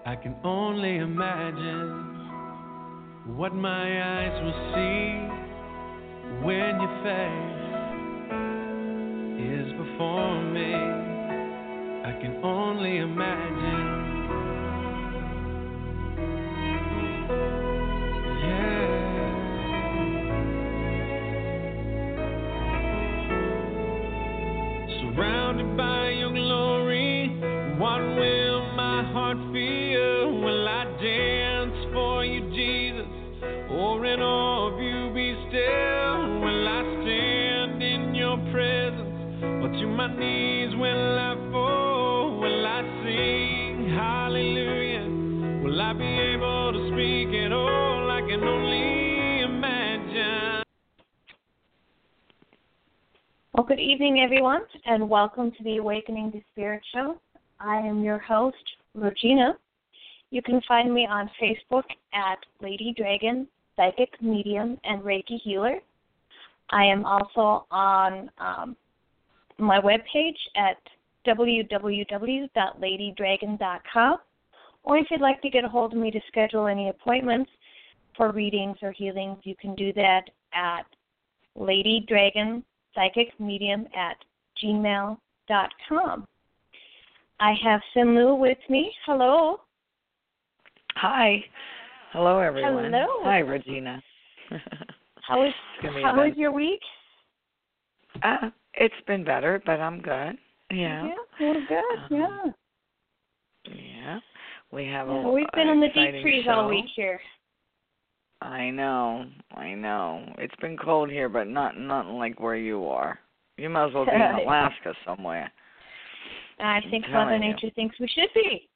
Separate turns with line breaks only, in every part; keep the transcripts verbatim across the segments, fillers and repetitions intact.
I can only imagine what my eyes will see when your face is before me. I can only imagine. Surrounded by your glory, what will my heart feel? Will I dance for you, Jesus, or in awe of you be still? Will I stand in your presence, or to my knees will I fall? Will I sing hallelujah? Will I be able to speak at all? I can only imagine.
Well, good evening, everyone, and welcome to the Awakening the Spirit Show. I am your host, Regina. You can find me on Facebook at Lady Dragon, Psychic Medium, and Reiki Healer. I am also on um, my webpage at w w w dot lady dragon dot com, or if you'd like to get a hold of me to schedule any appointments for readings or healings, you can do that at Lady Dragon Psychic Medium at gmail dot com. I have Sinlu with me. Hello.
Hi. Hello, everyone.
Hello.
Hi, Regina.
How is how is your week?
Uh, it's been better, but I'm good. Yeah.
Yeah, well, good.
Um,
yeah.
Yeah. We have
yeah
a
We've been in the deep freeze
show.
all week here.
I know, I know. It's been cold here, but not not like where you are. You might as well be in Alaska somewhere.
I
I'm
think Mother
you.
Nature thinks we should be.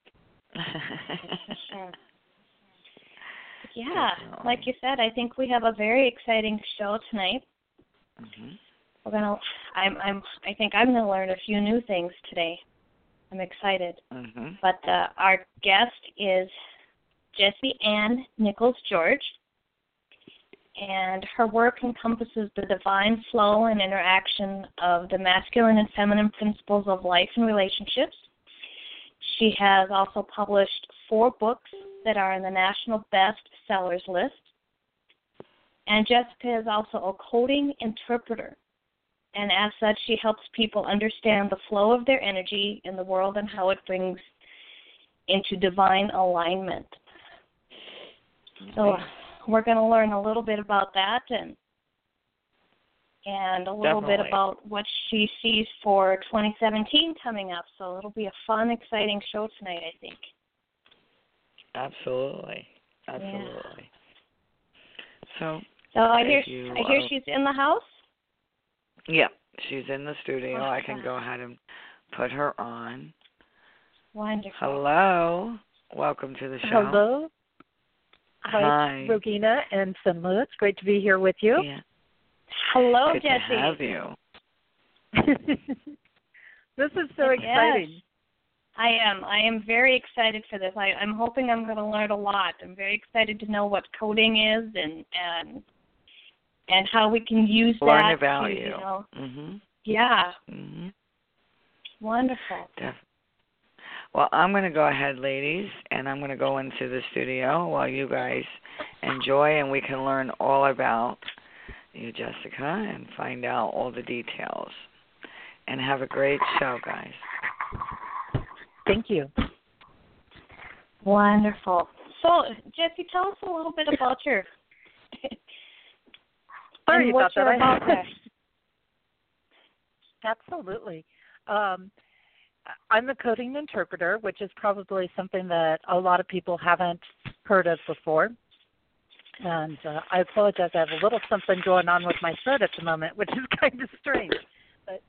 yeah,
Definitely.
like you said, I think we have a very exciting show tonight.
Mm-hmm.
We're gonna. I'm. I'm. I think I'm gonna learn a few new things today. I'm excited.
Mm-hmm.
But uh, our guest is Jessie Ann Nichols George, and her work encompasses the divine flow and interaction of the masculine and feminine principles of life and relationships. She has also published four books that are in the National Best Sellers list, and Jessica is also a coding interpreter, and as such, she helps people understand the flow of their energy in the world and how it brings into divine alignment. So we're going to learn a little bit about that and and a little
Definitely.
bit about what she sees for twenty seventeen coming up. So it'll be a fun, exciting show tonight, I think.
Absolutely. Absolutely.
Yeah.
So,
so I hear
you,
I hear
uh,
she's in the house.
Yeah, she's in the studio.
Oh,
I can go ahead and put her on.
Wonderful.
Hello. Welcome to the show.
Hello. Hi,
Hi.
Rogina and Sinlu. It's great to be here with you.
Yeah.
Hello,
Good
Jessie.
to have you.
This is so
Yes.
exciting.
I am. I am very excited for this. I, I'm hoping I'm going to learn a lot. I'm very excited to know what coding is and and and how we can use
Learn
that
about
to,
you.
you know.
Mhm.
Yeah.
Mhm.
Wonderful.
Def- well, I'm going to go ahead, ladies, and I'm going to go into the studio while you guys enjoy, and we can learn all about you, Jessica, and find out all the details. And have a great show, guys.
Thank you.
Wonderful. So, Jessie, tell us a little bit about your
Sorry
and what
about that.
you're
I-
about there.
Absolutely. Um, I'm a coding interpreter, which is probably something that a lot of people haven't heard of before. And uh, I apologize. I have a little something going on with my throat at the moment, which is kind of strange. But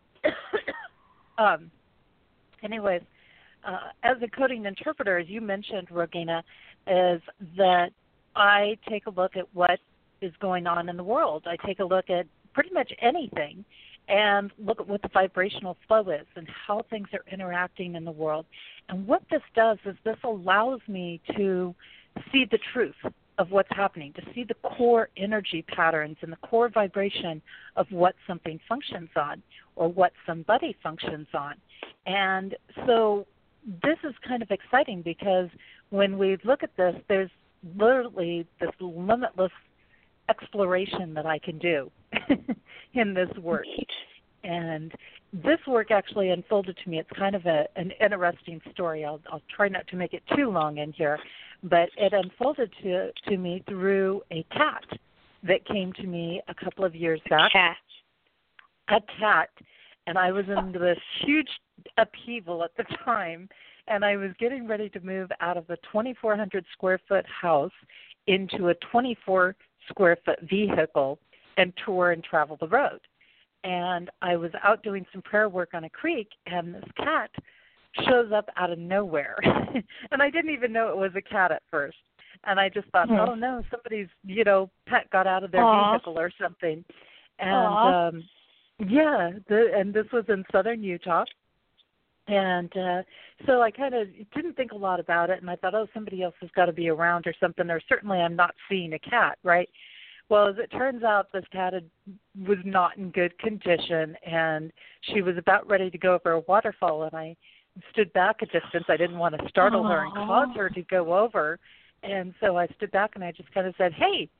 um, anyways, uh, as a coding interpreter, as you mentioned, Rogina, is that I take a look at what is going on in the world. I take a look at pretty much anything and look at what the vibrational flow is and how things are interacting in the world. And what this does is this allows me to see the truth of what's happening, to see the core energy patterns and the core vibration of what something functions on or what somebody functions on. And so this is kind of exciting because when we look at this, there's literally this limitless exploration that I can do in this work. And this work actually unfolded to me. It's kind of a, an interesting story. I'll, I'll try not to make it too long in here, but it unfolded to, to me through a cat that came to me a couple of years back.
Cat.
A cat. And I was in this huge upheaval at the time, and I was getting ready to move out of the twenty-four hundred square foot house into a twenty-four square foot vehicle and tour and travel the road. And I was out doing some prayer work on a creek, and this cat shows up out of nowhere. And I didn't even know it was a cat at first. And I just thought, mm-hmm. oh, no, somebody's, you know, pet got out of their Aww. vehicle or something. And, um, yeah, the, and this was in southern Utah. And uh, so I kind of didn't think a lot about it, and I thought, oh, somebody else has got to be around or something, or certainly I'm not seeing a cat, right? Well, as it turns out, this cat had, was not in good condition, and she was about ready to go over a waterfall, and I stood back a distance. I didn't want to startle Aww. her and cause her to go over, and so I stood back and I just kind of said, hey,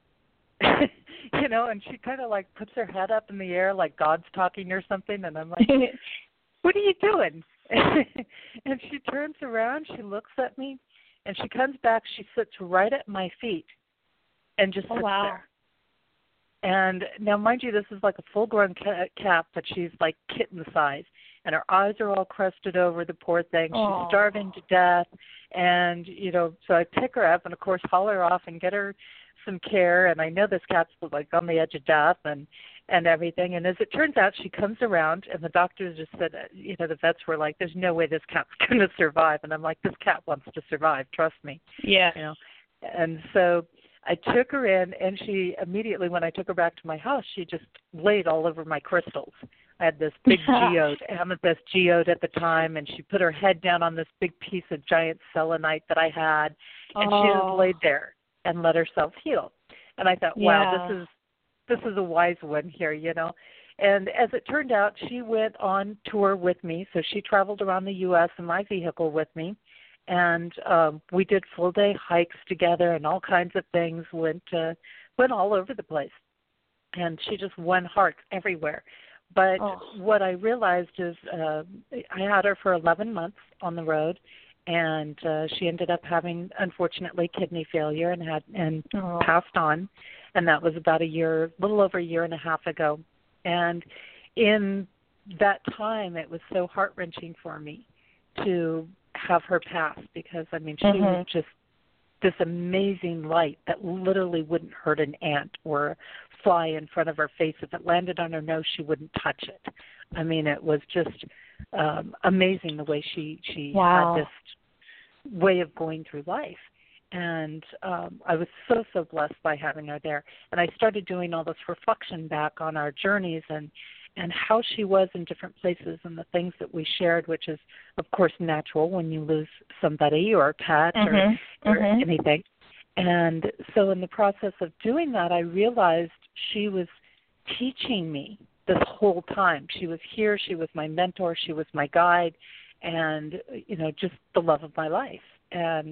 you know, and she kind of like puts her head up in the air like God's talking or something, and I'm like, what are you doing? And she turns around, she looks at me, and she comes back, she sits right at my feet and just sits
oh, wow.
there. And now, mind you, this is like a full-grown cat, but she's like kitten size. And her eyes are all crusted over, the poor thing. She's
Aww.
starving to death. And, you know, so I pick her up and, of course, haul her off and get her some care. And I know this cat's like on the edge of death and, and everything. And as it turns out, she comes around, and the doctors just said, you know, the vets were like, there's no way this cat's going to survive. And I'm like, this cat wants to survive. Trust me.
Yeah.
You know, and so I took her in, and she immediately, when I took her back to my house, she just laid all over my crystals. I had this big geode, amethyst geode at the time, and she put her head down on this big piece of giant selenite that I had, and
oh.
she just laid there and let herself heal. And I thought,
yeah.
wow, this is this is a wise one here, you know. And as it turned out, she went on tour with me, so she traveled around the U S in my vehicle with me. And um, we did full-day hikes together and all kinds of things, went uh, went all over the place. And she just won hearts everywhere. But
oh.
what I realized is uh, I had her for eleven months on the road, and uh, she ended up having, unfortunately, kidney failure and had and
oh.
passed on. And that was about a year, a little over a year and a half ago. And in that time, it was so heart-wrenching for me to have her pass, because I mean she mm-hmm. was just this amazing light that literally wouldn't hurt an ant or fly in front of her face. If it landed on her nose, she wouldn't touch it. I mean, it was just um, amazing the way she she
wow.
had this way of going through life. And um, I was so, so blessed by having her there. And I started doing all this reflection back on our journeys and and how she was in different places and the things that we shared, which is, of course, natural when you lose somebody or a pet
mm-hmm.
or, or
mm-hmm.
anything. And so in the process of doing that, I realized she was teaching me this whole time. She was here. She was my mentor. She was my guide and, you know, just the love of my life. And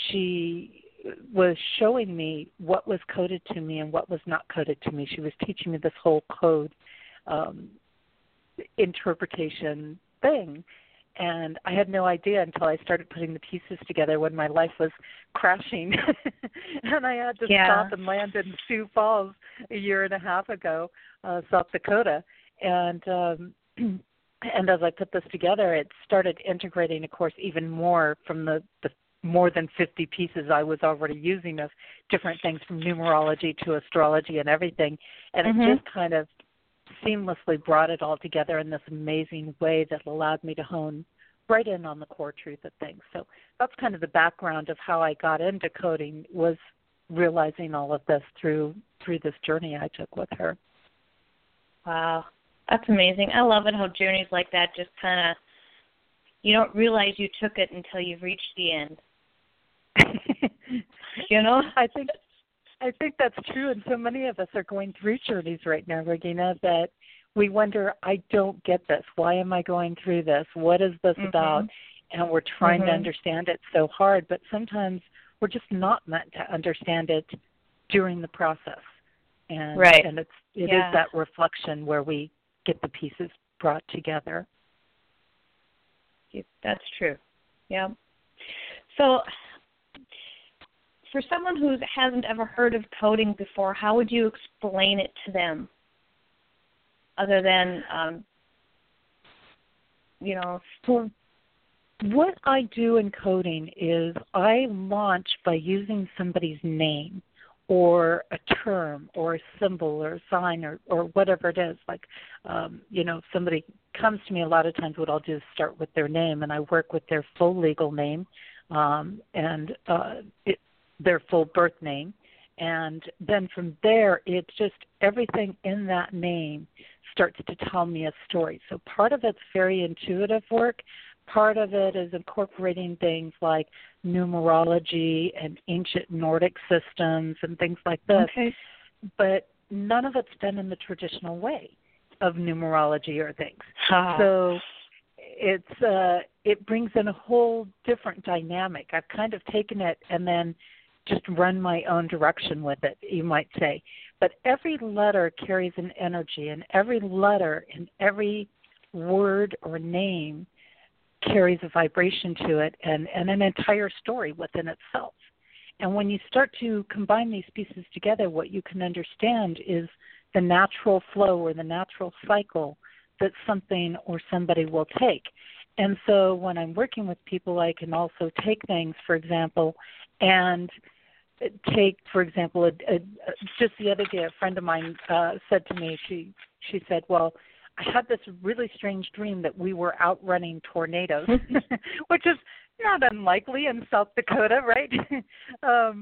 she was showing me what was coded to me and what was not coded to me. She was teaching me this whole code Um, interpretation thing, and I had no idea until I started putting the pieces together when my life was crashing, and I had to
yeah.
stop and land in Sioux Falls a year and a half ago, uh, South Dakota, and um, and as I put this together, it started integrating, of course, even more from the, the more than fifty pieces I was already using of different things from numerology to astrology and everything, and mm-hmm. it just kind of seamlessly brought it all together in this amazing way that allowed me to hone right in on the core truth of things. So that's kind of the background of how I got into coding, was realizing all of this through through this journey I took with her.
Wow, that's amazing. I love it how journeys like that just kind of, you don't realize you took it until you've reached the end. You know?
I think I think that's true, and so many of us are going through journeys right now, Regina, that we wonder, I don't get this. Why am I going through this? What is this mm-hmm. about? and we're trying
mm-hmm.
to understand it so hard, but sometimes we're just not meant to understand it during the process. And,
right.
and it's, it
yeah.
is that reflection where we get the pieces brought together.
That's true. Yeah. So for someone who hasn't ever heard of coding before, how would you explain it to them other than, um, you know?
So what I do in coding is I launch by using somebody's name or a term or a symbol or a sign or, or whatever it is. Like, um, you know, if somebody comes to me, a lot of times what I'll do is start with their name, and I work with their full legal name um, and uh, it, their full birth name. And then from there, it's just everything in that name starts to tell me a story. So part of it's very intuitive work. Part of it is incorporating things like numerology and ancient Nordic systems and things like this.
Okay.
But none of it's done in the traditional way of numerology or things.
Ah.
So it's uh, it brings in a whole different dynamic. I've kind of taken it and then just run my own direction with it, you might say. But every letter carries an energy, and every letter and every word or name carries a vibration to it and, and an entire story within itself. And when you start to combine these pieces together, what you can understand is the natural flow or the natural cycle that something or somebody will take. And so when I'm working with people, I can also take things, for example, and take, for example, a, a, just the other day, a friend of mine uh, said to me, she she said, well, I had this really strange dream that we were outrunning tornadoes, which is not unlikely in South Dakota, right? um,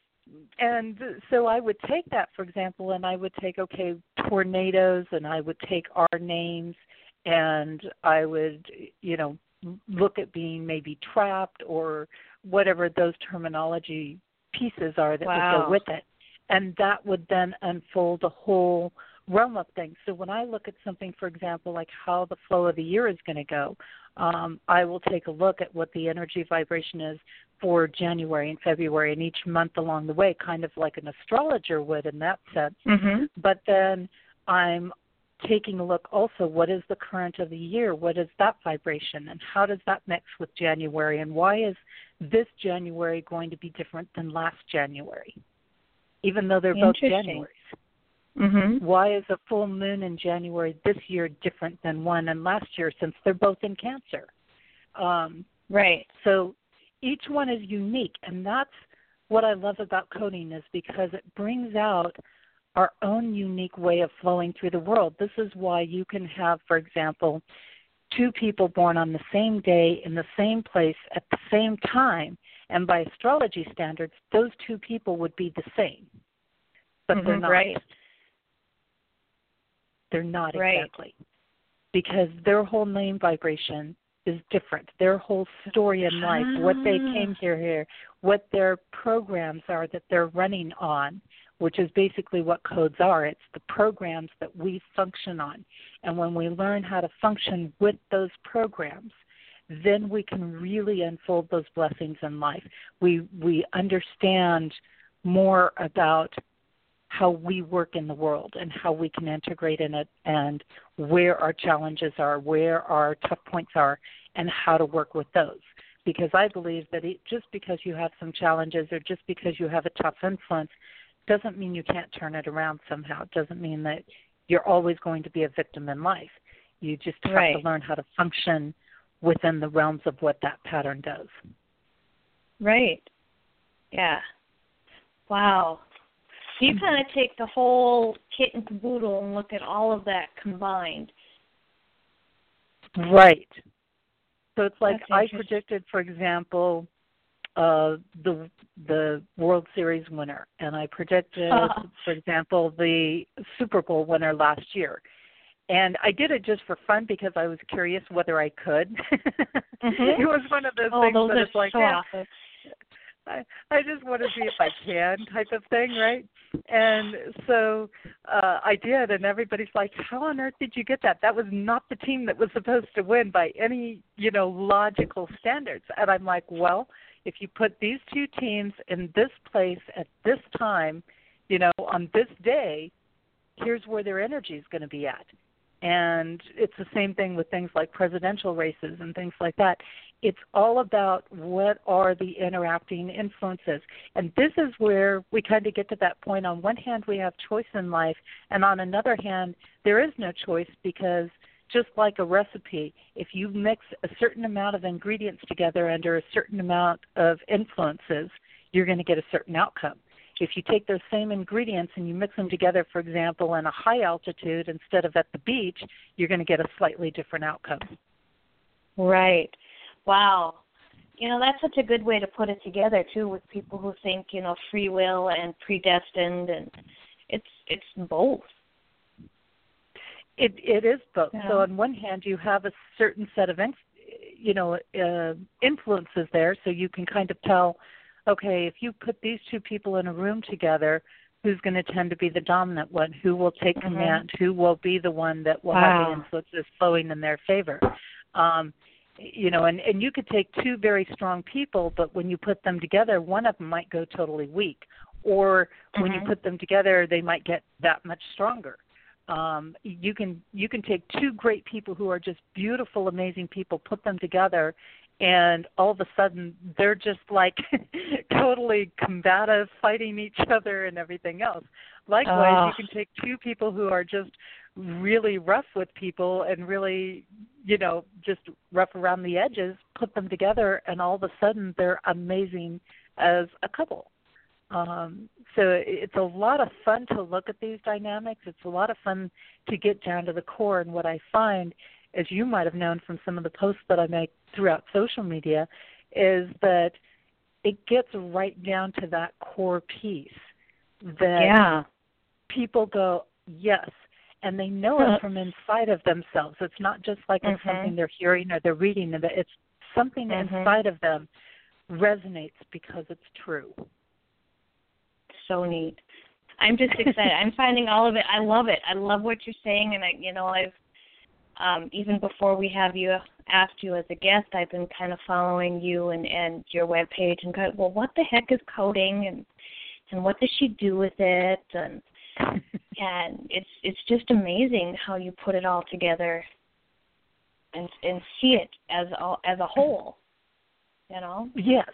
and so I would take that, for example, and I would take, okay, tornadoes, and I would take our names, and I would, you know, look at being maybe trapped or whatever those terminology pieces are that
wow.
would go with it. And that would then unfold a whole realm of things. So when I look at something, for example, like how the flow of the year is going to go, um, I will take a look at what the energy vibration is for January and February and each month along the way, kind of like an astrologer would in that sense.
Mm-hmm.
But then I'm taking a look also, what is the current of the year? What is that vibration? And how does that mix with January? And why is this January going to be different than last January, even though they're both Januaries?
Mm-hmm.
Why is a full moon in January this year different than one in last year, since they're both in Cancer? Um,
right.
So each one is unique, and that's what I love about coding, is because it brings out our own unique way of flowing through the world. This is why you can have, for example, two people born on the same day in the same place at the same time, and by astrology standards, those two people would be the same, but
mm-hmm,
they're not.
Right.
They're not
right.
exactly, because their whole name vibration is different. Their whole story in life,
ah.
what they came here, here, what their programs are that they're running on, which is basically what codes are. It's the programs that we function on. And when we learn how to function with those programs, then we can really unfold those blessings in life. We we understand more about how we work in the world and how we can integrate in it, and where our challenges are, where our tough points are, and how to work with those. Because I believe that it, just because you have some challenges or just because you have a tough influence doesn't mean you can't turn it around somehow. It doesn't mean that you're always going to be a victim in life. You just have
right.
to learn how to function within the realms of what that pattern does.
Right. Yeah. Wow. So you kind of take the whole kit and caboodle and look at all of that combined.
Right. So it's like
That's
I predicted, for example, uh, the the World Series winner, and I predicted, for example, the Super Bowl winner last year. And I did it just for fun because I was curious whether I could.
Mm-hmm.
It was one of those
oh,
things
those
that
are
it's like,
so
yeah.
awesome.
I, I just want to see if I can type of thing, right? And so uh, I did, and everybody's like, how on earth did you get that? That was not the team that was supposed to win by any, you know, logical standards. And I'm like, well, if you put these two teams in this place at this time, you know, on this day, here's where their energy is going to be at. And it's the same thing with things like presidential races and things like that. It's all about what are the interacting influences. And this is where we kind of get to that point. On one hand, we have choice in life, and on another hand, there is no choice, because just like a recipe, if you mix a certain amount of ingredients together under a certain amount of influences, you're going to get a certain outcome. If you take those same ingredients and you mix them together, for example, in a high altitude instead of at the beach, you're going to get a slightly different outcome.
Right. Wow. You know, that's such a good way to put it together, too, with people who think, you know, free will and predestined, and it's it's both.
It It is both.
Yeah.
So on one hand, you have a certain set of, you know, uh, influences there, so you can kind of tell, okay, if you put these two people in a room together, who's going to tend to be the dominant one? Who will take
Mm-hmm.
command? Who will be the one that will
Wow.
have the influences flowing in their favor? Um, you know, and, and you could take two very strong people, but when you put them together, one of them might go totally weak. Or mm-hmm. when you put them together, they might get that much stronger. Um, you can you can take two great people who are just beautiful, amazing people, put them together, and all of a sudden they're just like totally combative, fighting each other and everything else. Likewise, uh. you can take two people who are just really rough with people and really, you know, just rough around the edges, put them together, and all of a sudden they're amazing as a couple. Um, so it's a lot of fun to look at these dynamics. It's a lot of fun to get down to the core. And what I find, as you might have known from some of the posts that I make throughout social media, is that it gets right down to that core piece that
yeah.
people go, yes, and they know it from inside of themselves. It's not just like it's mm-hmm. something they're hearing or they're reading. It's something mm-hmm. inside of them resonates because it's true.
So neat. I'm just excited. I'm finding all of it. I love it. I love what you're saying, and I, you know, I've um, even before we have you asked you as a guest, I've been kind of following you and, and your webpage and go, well, what the heck is coding, and and what does she do with it, and and it's it's just amazing how you put it all together and and see it as a, as a whole, you know.
Yes.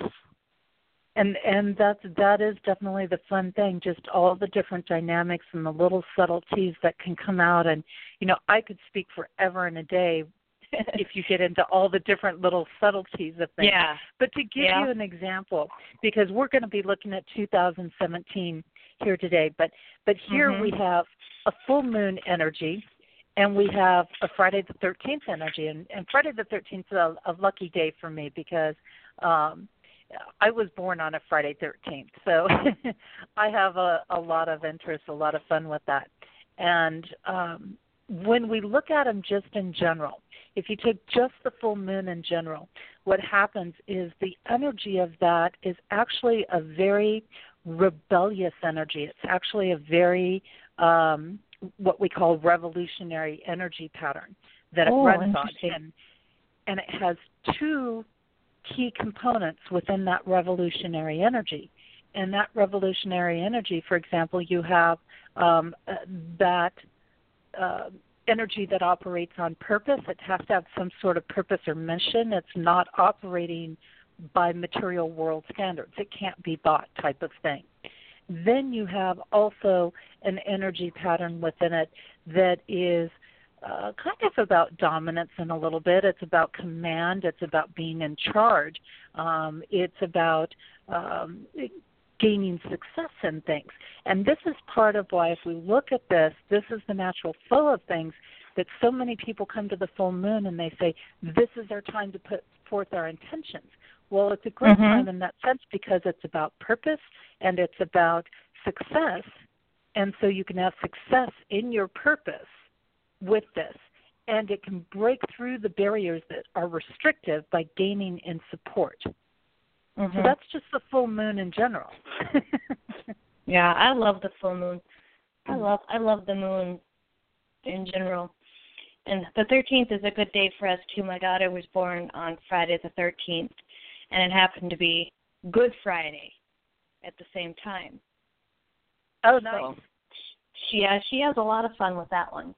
And and that's that is definitely the fun thing, just all the different dynamics and the little subtleties that can come out. And, you know, I could speak forever and a day if you get into all the different little subtleties of things.
Yeah.
But to give yeah. you an example, because we're going to be looking at two thousand seventeen here today, but, but here mm-hmm. we have a full moon energy, and we have a Friday the thirteenth energy. And, and Friday the thirteenth is a, a lucky day for me because um, – I was born on a Friday thirteenth, so I have a, a lot of interest, a lot of fun with that. And um, when we look at them just in general, if you take just the full moon in general, what happens is the energy of that is actually a very rebellious energy. It's actually a very, um, what we call revolutionary energy pattern that it
oh,
runs on. And, and it has two key components within that revolutionary energy. And that revolutionary energy, for example, you have um, uh, that uh, energy that operates on purpose. It has to have some sort of purpose or mission. It's not operating by material world standards. It can't be bought type of thing. Then you have also an energy pattern within it that is Uh, kind of about dominance in a little bit. It's about command. It's about being in charge. Um, it's about um, gaining success in things. And this is part of why, if we look at this, this is the natural flow of things, that so many people come to the full moon and they say, this is our time to put forth our intentions. Well, it's a great mm-hmm. time in that sense because it's about purpose and it's about success. And so you can have success in your purpose with this, and it can break through the barriers that are restrictive by gaining in support.
Mm-hmm.
So that's just the full moon in general.
Yeah, I love the full moon. I love I love the moon in general. And the thirteenth is a good day for us, too. My daughter was born on Friday the thirteenth, and it happened to be Good Friday at the same time.
Oh, nice.
So she, yeah, she has a lot of fun with that one.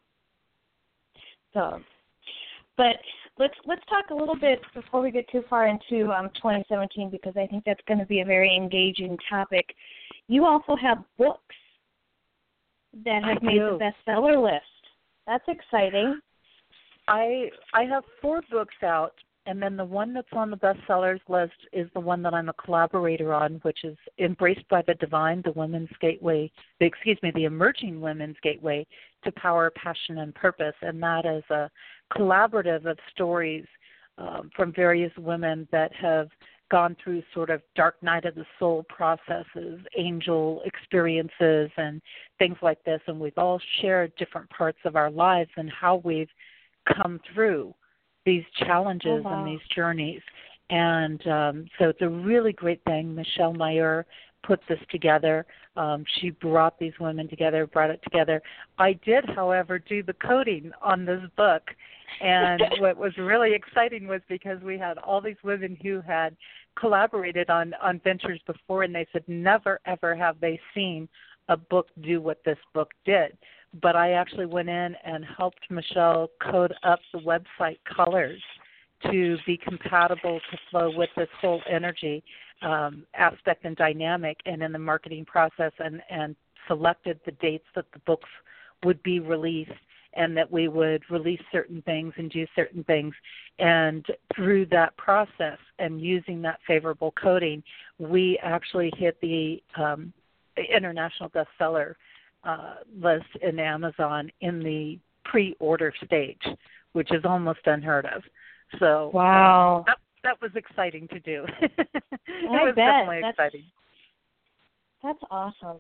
So, but let's let's talk a little bit before we get too far into um, twenty seventeen, because I think that's going to be a very engaging topic. You also have books that have
I
made
do.
the bestseller list. That's exciting.
I I have four books out, and then the one that's on the bestsellers list is the one that I'm a collaborator on, which is Embraced by the Divine, the Women's Gateway, the, excuse me, the Emerging Women's Gateway to Power, Passion, and Purpose. And that is a collaborative of stories um, from various women that have gone through sort of dark night of the soul processes, angel experiences, and things like this. And we've all shared different parts of our lives and how we've come through these challenges
Oh, wow.
and these journeys. And um, so it's a really great thing. Michelle Meyer put this together. Um, she brought these women together, brought it together. I did, however, do the coding on this book. And what was really exciting was because we had all these women who had collaborated on, on ventures before, and they said never, ever have they seen a book do what this book did. But I actually went in and helped Michelle code up the website colors to be compatible to flow with this whole energy um, aspect and dynamic, and in the marketing process, and, and selected the dates that the books would be released, and that we would release certain things and do certain things. And through that process and using that favorable coding, we actually hit the um, international bestseller uh, list in Amazon in the pre-order stage, which is almost unheard of. So
Wow.
um, that, that was exciting to do. it
I
was
bet.
definitely
That's,
exciting.
That's awesome.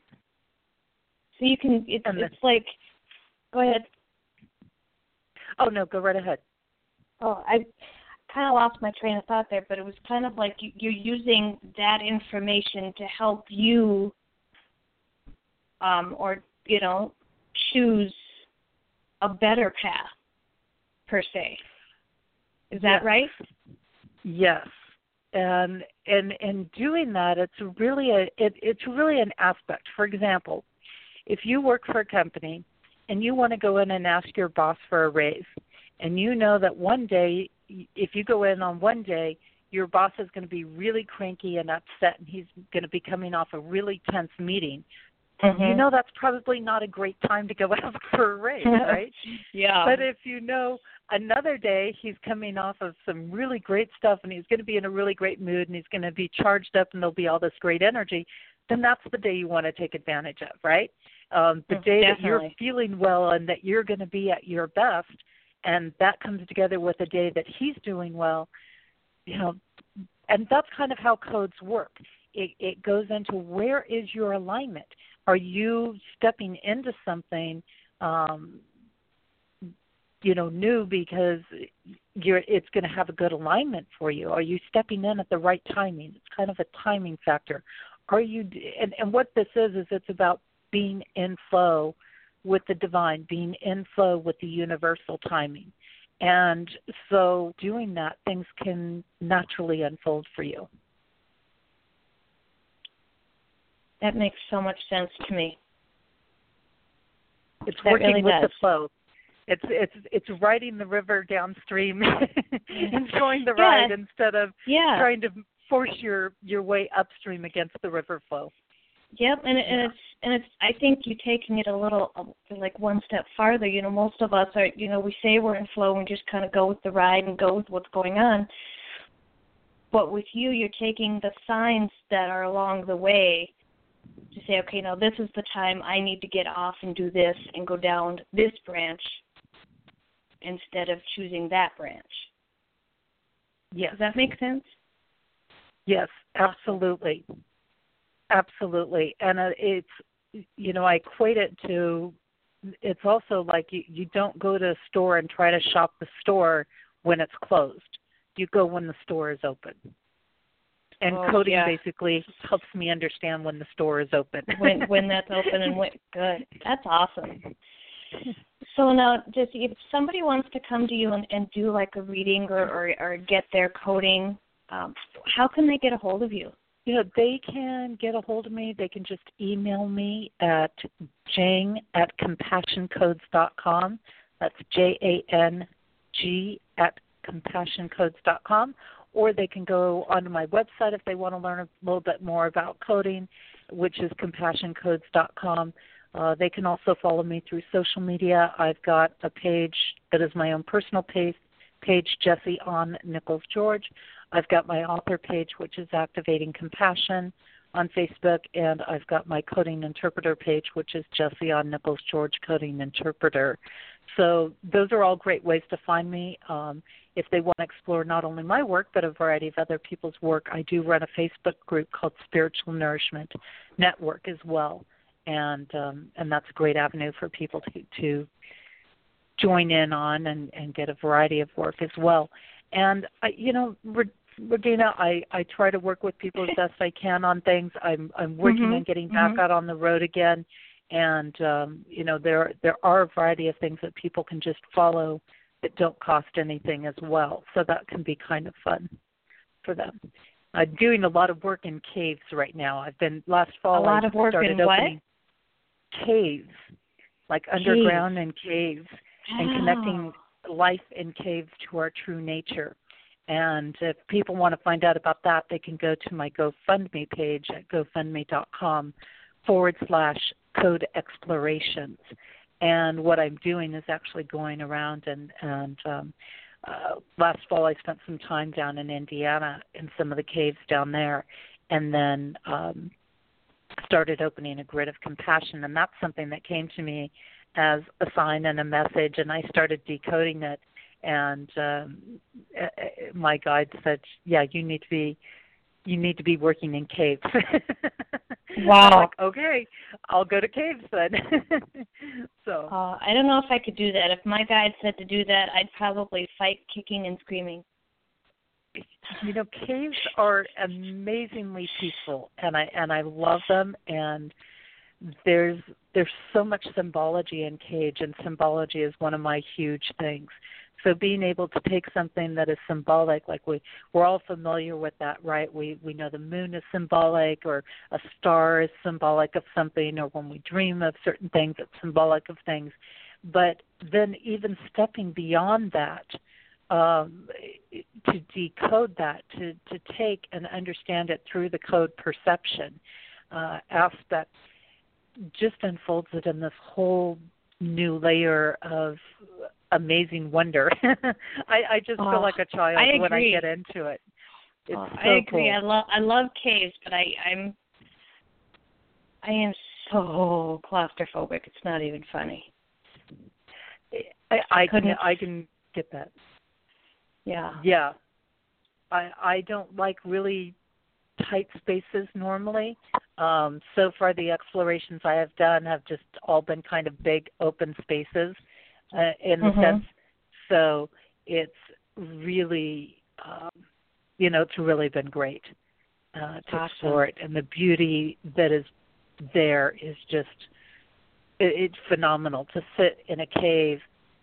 So you can, it's,
And the-
it's like, go ahead.
Oh, no, go right ahead.
Oh, I kind of lost my train of thought there, but it was kind of like you, you're using that information to help you, um, or, you know, choose a better path, per se. Is that
Yes.
right?
Yes. And and in doing that, it's really a it, it's really an aspect. For example, if you work for a company and you want to go in and ask your boss for a raise, and you know that one day, if you go in on one day, your boss is going to be really cranky and upset, and he's going to be coming off a really tense meeting,
Mm-hmm.
you know that's probably not a great time to go ask for a raise, right?
Yeah.
But if you know another day he's coming off of some really great stuff and he's going to be in a really great mood and he's going to be charged up and there'll be all this great energy, then that's the day you want to take advantage of, right? Um, the day
Definitely.
that you're feeling well and that you're going to be at your best, and that comes together with a day that he's doing well, you know, and that's kind of how codes work. It, it goes into where is your alignment. Are you stepping into something, um, you know, new because you're, it's going to have a good alignment for you? Are you stepping in at the right timing? It's kind of a timing factor. Are you? And, and what this is is it's about being in flow with the divine, being in flow with the universal timing. And so doing that, things can naturally unfold for you.
That makes so much sense to me.
It's
That
working
really
with
does.
the flow. It's it's it's riding the river downstream, enjoying the
Yeah.
ride instead of
Yeah.
trying to force your, your way upstream against the river flow.
Yep, and it, and
Yeah.
it's and it's. I think you taking it a little uh, like one step farther. You know, most of us are. You know, we say we're in flow and just kind of go with the ride and go with what's going on. But with you, you're taking the signs that are along the way to say, okay, now this is the time I need to get off and do this and go down this branch instead of choosing that branch.
Yes.
Does that make sense?
Yes, absolutely. Absolutely. And uh, it's, you know, I equate it to, it's also like you, you don't go to a store and try to shop the store when it's closed. You go when the store is open. and
oh,
coding
yeah.
basically helps me understand when the store is open.
when when that's open and when, good. That's awesome. So now, just if somebody wants to come to you and, and do like a reading or, or, or get their coding, um, how can they get a hold of you?
You know, they can get a hold of me. They can just email me at jang at compassion codes dot com. That's J A N G at compassion codes dot com. Or they can go onto my website if they want to learn a little bit more about coding, which is compassion codes dot com. Uh, they can also follow me through social media. I've got a page that is my own personal page, page Jessie on Nichols George. I've got my author page, which is Activating Compassion on Facebook, and I've got my Coding Interpreter page, which is Jessie on Nichols George Coding Interpreter. So those are all great ways to find me. Um, if they want to explore not only my work, but a variety of other people's work, I do run a Facebook group called Spiritual Nourishment Network as well. And um, and that's a great avenue for people to, to join in on and, and get a variety of work as well. And, I, you know, Regina, I, I try to work with people as best I can on things. I'm I'm working
mm-hmm.
on getting back mm-hmm. out on the road again. And, um, you know, there there are a variety of things that people can just follow that don't cost anything as well. So that can be kind of fun for them. I'm doing a lot of work in caves right now. I've been, last fall,
a lot
I
of work
started
in
opening
what?
Caves, like
caves.
underground and caves,
oh.
and connecting life in caves to our true nature. And if people want to find out about that, they can go to my GoFundMe page at gofundme.com forward slash code explorations. And what I'm doing is actually going around and, and um, uh, last fall I spent some time down in Indiana in some of the caves down there, and then um, started opening a grid of compassion. And that's something that came to me as a sign and a message, and I started decoding it. And um, my guide said, "Yeah, you need to be, you need to be working in caves."
Wow.
I'm like, okay, I'll go to caves then. so
uh, I don't know if I could do that. If my guide said to do that, I'd probably fight, kicking and screaming.
You know, caves are amazingly peaceful, and I and I love them. And there's there's so much symbology in caves, and symbology is one of my huge things. So being able to take something that is symbolic, like we, we're all familiar with that, right? We we know the moon is symbolic, or a star is symbolic of something, or when we dream of certain things, it's symbolic of things. But then even stepping beyond that, um, to decode that, to, to take and understand it through the code perception uh, aspect, just unfolds it in this whole new layer of amazing wonder. I, I just
oh,
feel like a child
I
when I get into it. It's
oh,
so
I agree.
Cool.
I love I love caves, but I, I'm I am so claustrophobic. It's not even funny.
I, I,
I
can I can get that.
Yeah.
Yeah. I I don't like really tight spaces normally. Um, so far the explorations I have done have just all been kind of big open spaces. Uh, in the
mm-hmm.
sense, so it's really, um, you know, it's really been great uh, to
awesome.
explore it, and the beauty that is there is just, it, it's phenomenal to sit in a cave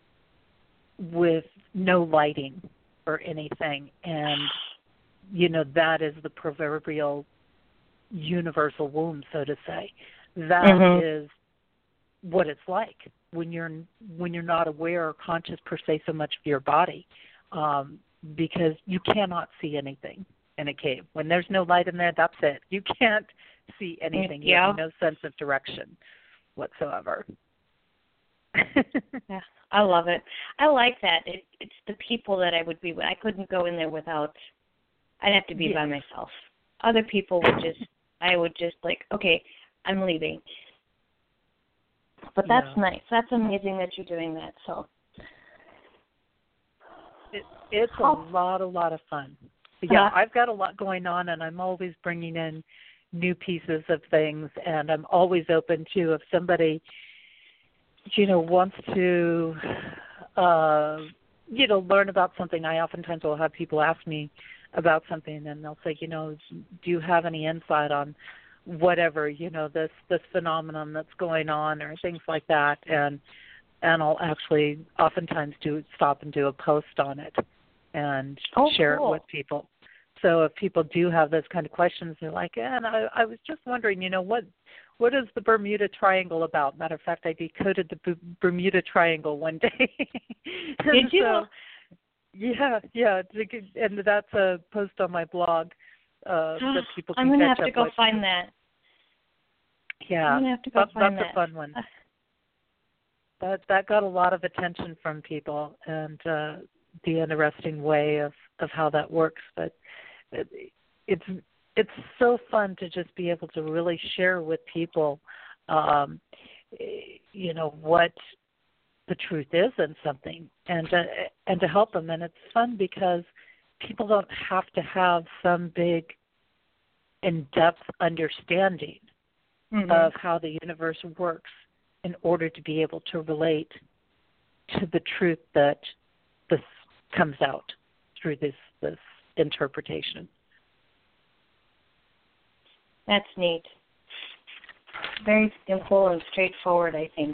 with no lighting or anything, and, you know, that is the proverbial universal womb, so to say. That mm-hmm. is what it's like when you're when you're not aware or conscious per se so much of your body, um, because you cannot see anything in a cave. When there's no light in there, that's it. You can't see anything. You
yeah.
have no sense of direction whatsoever.
Yeah, I love it. I like that. It, it's the people that I would be with. I couldn't go in there without. I'd have to be yeah. by myself. Other people would just. I would just like, okay, I'm leaving. But that's
yeah.
nice. That's amazing that you're doing that. So
it, it's oh. a lot, a lot of fun. But yeah, uh, I've got a lot going on, and I'm always bringing in new pieces of things, and I'm always open to if somebody, you know, wants to, uh, you know, learn about something. I oftentimes will have people ask me about something, and they'll say, you know, do you have any insight on whatever, you know, this this phenomenon that's going on or things like that, and and I'll actually oftentimes do stop and do a post on it and
oh,
share
cool.
it with people. So if people do have those kind of questions, they're like, yeah, and I, I was just wondering, you know, what what is the Bermuda Triangle about? Matter of fact, I decoded the B- Bermuda Triangle one day.
Did you?
So, yeah, yeah, and that's a post on my blog uh, that people can
I'm gonna
catch
have to
up
go
with.
find that.
Yeah,
I'm gonna have to go
that,
find
that's
that.
a fun one. That that got a lot of attention from people, and uh, the interesting way of, of how that works. But it, it's it's so fun to just be able to really share with people, um, you know, what the truth is in something, and to, and to help them. And it's fun because people don't have to have some big, in-depth understanding
mm-hmm.
of how the universe works in order to be able to relate to the truth that this comes out through this this interpretation.
That's neat. Very simple and straightforward, I think.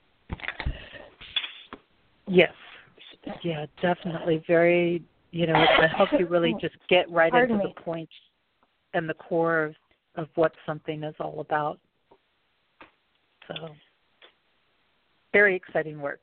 Yes. Yeah, definitely. Very, you know, it helps you really just get right
Pardon
into
me.
the point and the core of, of what something is all about. So, very exciting work.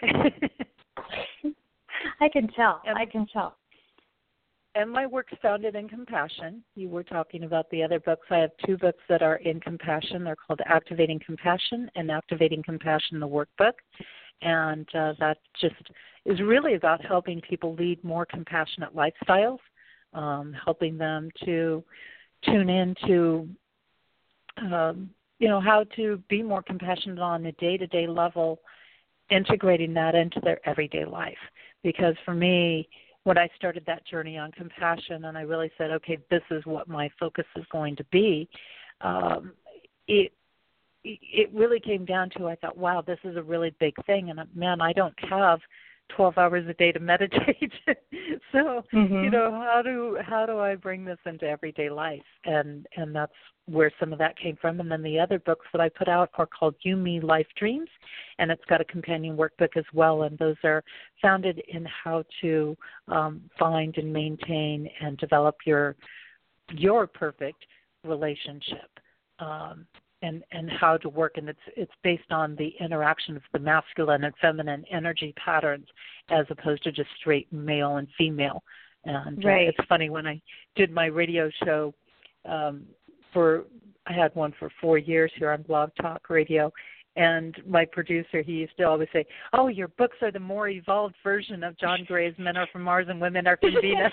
I can tell.
And,
I can tell.
And my work's founded in compassion. You were talking about the other books. I have two books that are in compassion. They're called Activating Compassion and Activating Compassion, the workbook. And uh, that just is really about helping people lead more compassionate lifestyles, um, helping them to tune in to, um, you know, how to be more compassionate on a day-to-day level, integrating that into their everyday life. Because for me, when I started that journey on compassion and I really said, okay, this is what my focus is going to be, um, it it really came down to, I thought, wow, this is a really big thing. And, man, I don't have twelve hours a day to meditate. so,
mm-hmm.
you know, how do how do I bring this into everyday life? And and that's where some of that came from. And then the other books that I put out are called You, Me, Life Dreams, and it's got a companion workbook as well. And those are founded in how to um, find and maintain and develop your your perfect relationship. Um, And, and how to work, and it's it's based on the interaction of the masculine and feminine energy patterns as opposed to just straight male and female. And
right.
uh, it's funny, when I did my radio show um, for, I had one for four years here on Blog Talk Radio, and my producer, he used to always say, oh, your books are the more evolved version of John Gray's Men Are From Mars and Women Are From Venus.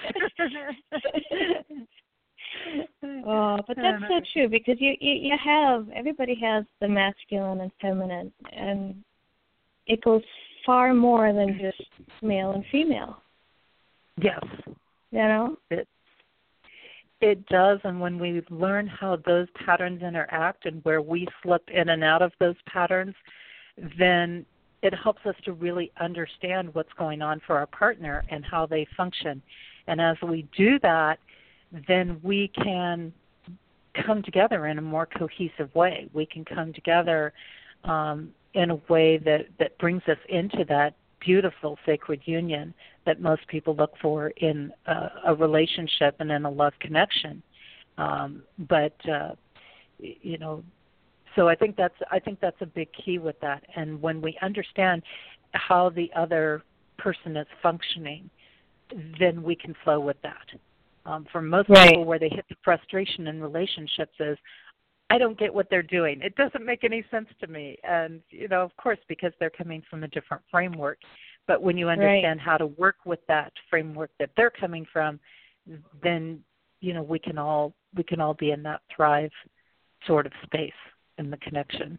Oh, but that's so true, because you, you you have, everybody has the masculine and feminine, and it goes far more than just male and female.
Yes.
You know?
It, it does, and when we learn how those patterns interact and where we slip in and out of those patterns, then it helps us to really understand what's going on for our partner and how they function. And as we do that, then we can come together in a more cohesive way. We can come together um, in a way that, that brings us into that beautiful sacred union that most people look for in a, a relationship and in a love connection. Um, but uh, you know, so I think that's I think that's a big key with that. And when we understand how the other person is functioning, then we can flow with that. Um, for most
right.
people, where they hit the frustration in relationships is, I don't get what they're doing. It doesn't make any sense to me. And, you know, of course, because they're coming from a different framework. But when you understand
right.
how to work with that framework that they're coming from, then, you know, we can all we can all be in that thrive sort of space in the connection.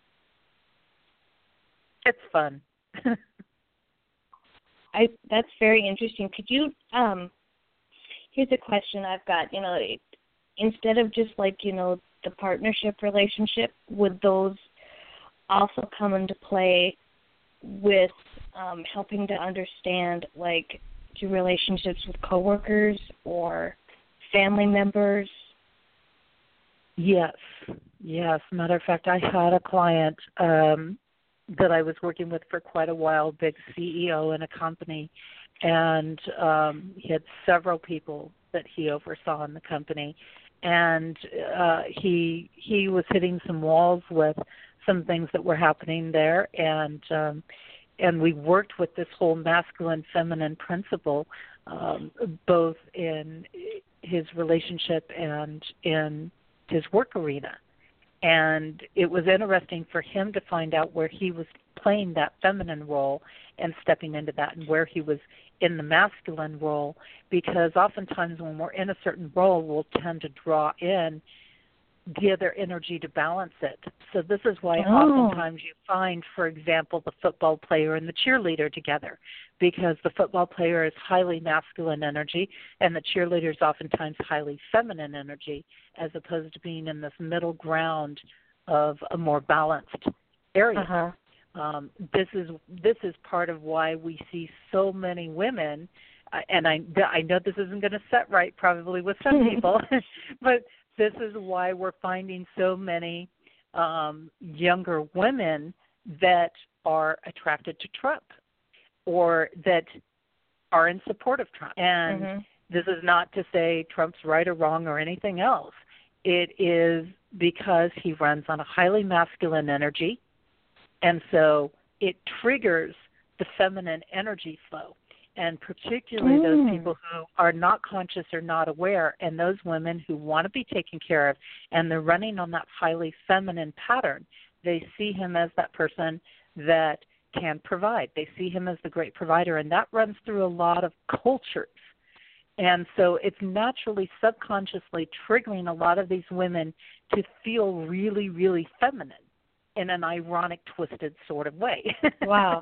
It's fun.
I that's very interesting. Could you um here's a question I've got. You know, instead of just like, you know, the partnership relationship, would those also come into play with um, helping to understand, like, your relationships with coworkers or family members?
Yes, yes. Matter of fact, I had a client um, that I was working with for quite a while, big C E O in a company, and um, he had several people that he oversaw in the company, and uh, he he was hitting some walls with some things that were happening there, and um, and we worked with this whole masculine feminine principle, um, both in his relationship and in his work arena. And it was interesting for him to find out where he was playing that feminine role and stepping into that, and where he was in the masculine role, because oftentimes when we're in a certain role, we'll tend to draw in the other energy to balance it. So this is why
oh.
oftentimes you find, for example, the football player and the cheerleader together, because the football player is highly masculine energy and the cheerleader is oftentimes highly feminine energy, as opposed to being in this middle ground of a more balanced area.
Uh-huh.
Um, this is this is part of why we see so many women, uh, and I, I know this isn't going to set right probably with some people, but this is why we're finding so many um, younger women that are attracted to Trump or that are in support of Trump. And
mm-hmm.
this is not to say Trump's right or wrong or anything else. It is because he runs on a highly masculine energy, and so it triggers the feminine energy flow. And particularly mm. those people who are not conscious or not aware, and those women who want to be taken care of, and they're running on that highly feminine pattern, they see him as that person that can provide. They see him as the great provider, and that runs through a lot of cultures. And so it's naturally, subconsciously triggering a lot of these women to feel really, really feminine in an ironic, twisted sort of way.
Wow.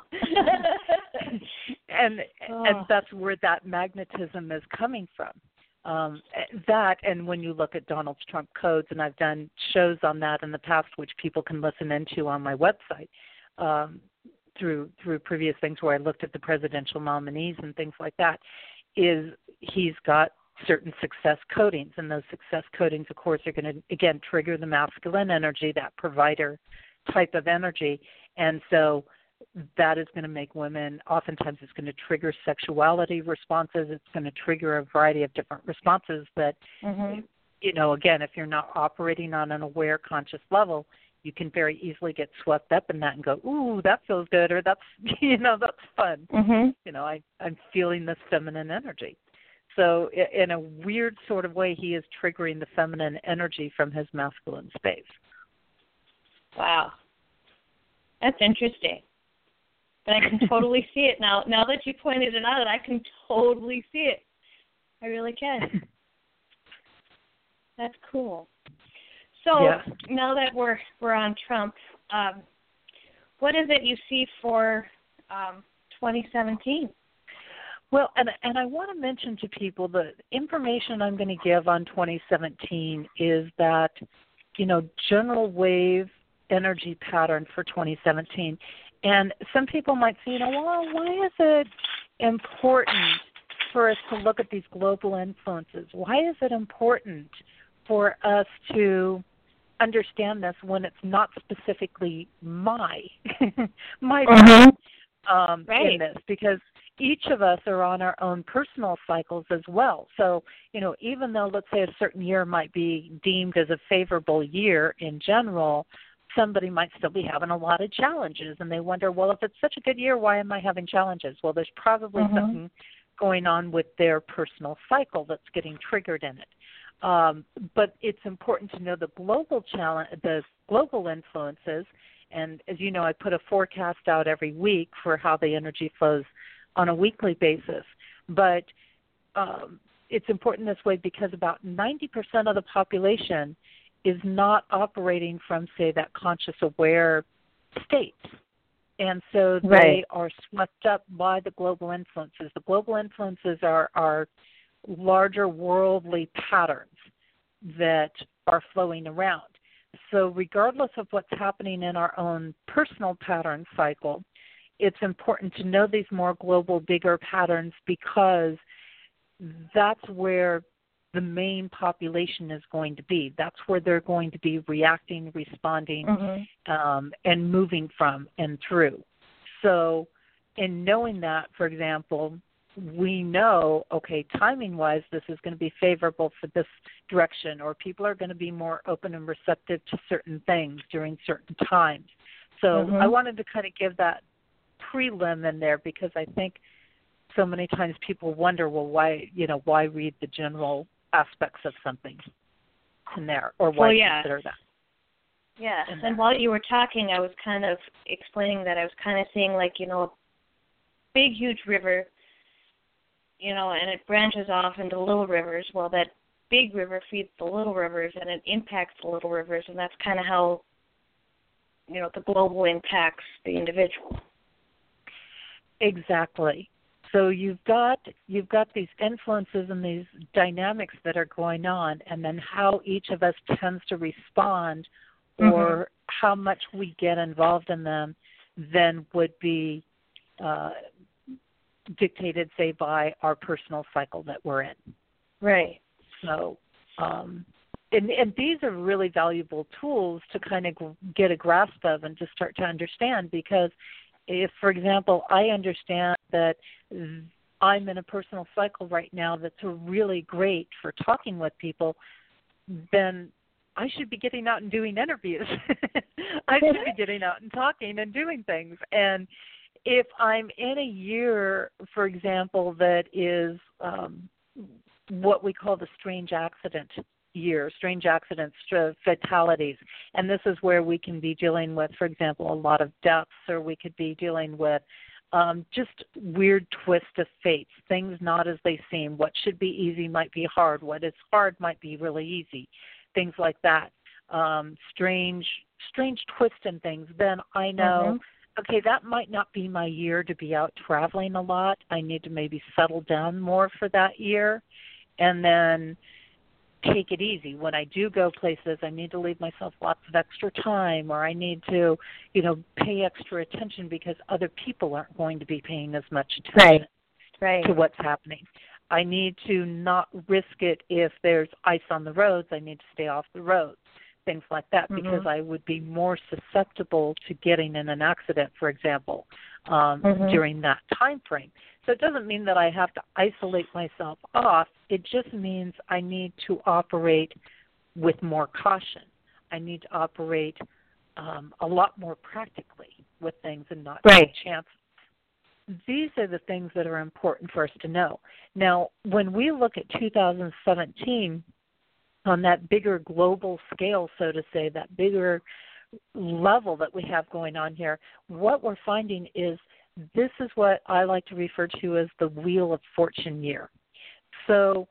and
oh.
and that's where that magnetism is coming from. Um, that, and when you look at Donald Trump codes, and I've done shows on that in the past, which people can listen into on my website, um, through through previous things where I looked at the presidential nominees and things like that, is he's got certain success codings, and those success codings, of course, are going to, again, trigger the masculine energy, that provider type of energy. And so that is going to make women, oftentimes it's going to trigger sexuality responses. It's going to trigger a variety of different responses that,
mm-hmm.
you know, again, if you're not operating on an aware, conscious level, you can very easily get swept up in that and go, ooh, that feels good, or that's, you know, that's fun.
Mm-hmm.
You know, I, I'm feeling this feminine energy. So in a weird sort of way, he is triggering the feminine energy from his masculine space.
Wow. That's interesting. But I can totally see it now. Now that you pointed it out, I can totally see it. I really can. That's cool. So
yeah.
now that we're we're on Trump, um, what is it you see for um, twenty seventeen?
Well, and and I want to mention to people the information I'm going to give on twenty seventeen is that, you know, general wave energy pattern for twenty seventeen. And some people might say, you know, well, why is it important for us to look at these global influences? Why is it important for us to understand this when it's not specifically my my
mm-hmm.
um,
right.
in this? Because each of us are on our own personal cycles as well. So, you know, even though, let's say, a certain year might be deemed as a favorable year in general, somebody might still be having a lot of challenges, and they wonder, well, if it's such a good year, why am I having challenges? Well, there's probably
mm-hmm.
something going on with their personal cycle that's getting triggered in it. Um, but it's important to know the global challenge, the global influences, and as you know, I put a forecast out every week for how the energy flows on a weekly basis. But um, it's important this way because about ninety percent of the population is not operating from, say, that conscious aware state. And so they
right.
are swept up by the global influences. The global influences are, are larger worldly patterns that are flowing around. So regardless of what's happening in our own personal pattern cycle, it's important to know these more global, bigger patterns, because that's where the main population is going to be. That's where they're going to be reacting, responding, mm-hmm. um, and moving from and through. So in knowing that, for example, we know, okay, timing-wise, this is going to be favorable for this direction, or people are going to be more open and receptive to certain things during certain times. So mm-hmm. I wanted to kind of give that prelim in there because I think so many times people wonder, well, why, you know, why read the general aspects of something in there, or why
well, yeah.
consider that?
Yeah, and while you were talking, I was kind of explaining that I was kind of seeing, like, you know, a big, huge river, you know, and it branches off into little rivers. Well, that big river feeds the little rivers, and it impacts the little rivers, and that's kind of how, you know, the global impacts the individual.
Exactly. So you've got you've got these influences and these dynamics that are going on, and then how each of us tends to respond, mm-hmm. or how much we get involved in them, then would be uh, dictated, say, by our personal cycle that we're in.
Right.
So, um, and, and these are really valuable tools to kind of get a grasp of and to start to understand, because if, for example, I understand that I'm in a personal cycle right now that's really great for talking with people, then I should be getting out and doing interviews. I should be getting out and talking and doing things. And if I'm in a year, for example, that is um, what we call the strange accident year, strange accidents, fatalities, and this is where we can be dealing with, for example, a lot of deaths, or we could be dealing with um, just weird twist of fates, things not as they seem. What should be easy might be hard. What is hard might be really easy, things like that. Um, strange, strange twist in things. Then I know, mm-hmm. okay, that might not be my year to be out traveling a lot. I need to maybe settle down more for that year, and then take it easy. When I do go places, I need to leave myself lots of extra time, or I need to, you know, pay extra attention because other people aren't going to be paying as much attention
right. Right.
to what's happening. I need to not risk it if there's ice on the roads. I need to stay off the roads, things like that, mm-hmm. because I would be more susceptible to getting in an accident, for example, um, mm-hmm. during that time frame. So it doesn't mean that I have to isolate myself off. It just means I need to operate with more caution. I need to operate um, a lot more practically with things and not
right.
take chances. These are the things that are important for us to know. Now, when we look at two thousand seventeen on that bigger global scale, so to say, that bigger level that we have going on here, what we're finding is this is what I like to refer to as the Wheel of Fortune year. So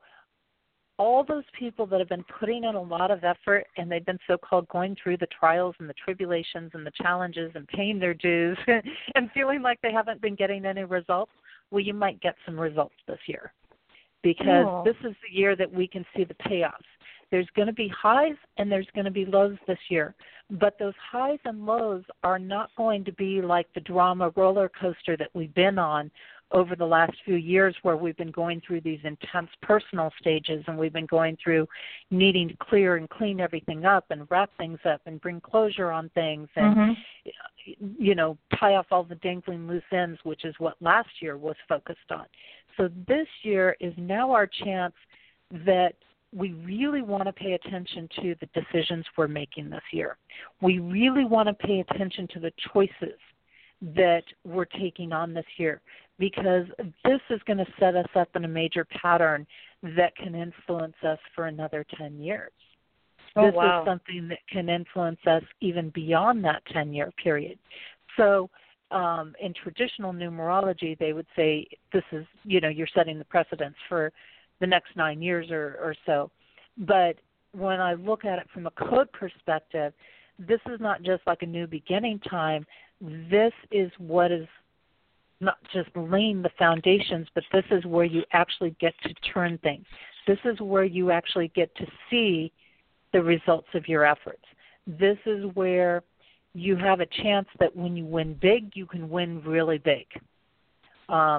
all those people that have been putting in a lot of effort, and they've been so-called going through the trials and the tribulations and the challenges and paying their dues and feeling like they haven't been getting any results, well, you might get some results this year, because oh. this is the year that we can see the payoffs. There's going to be highs and there's going to be lows this year. But those highs and lows are not going to be like the drama roller coaster that we've been on over the last few years, where we've been going through these intense personal stages, and we've been going through needing to clear and clean everything up and wrap things up and bring closure on things and, mm-hmm. you know, tie off all the dangling loose ends, which is what last year was focused on. So this year is now our chance that we really want to pay attention to the decisions we're making this year. We really want to pay attention to the choices that we're taking on this year, because this is going to set us up in a major pattern that can influence us for another ten years.
Oh,
this
wow.
is something that can influence us even beyond that ten-year period. So um, in traditional numerology, they would say this is, you know, you're setting the precedence for the next nine years or, or so. But when I look at it from a code perspective, this is not just like a new beginning time. This is what is not just laying the foundations, but this is where you actually get to turn things. This is where you actually get to see the results of your efforts. This is where you have a chance that when you win big, you can win really big. Um,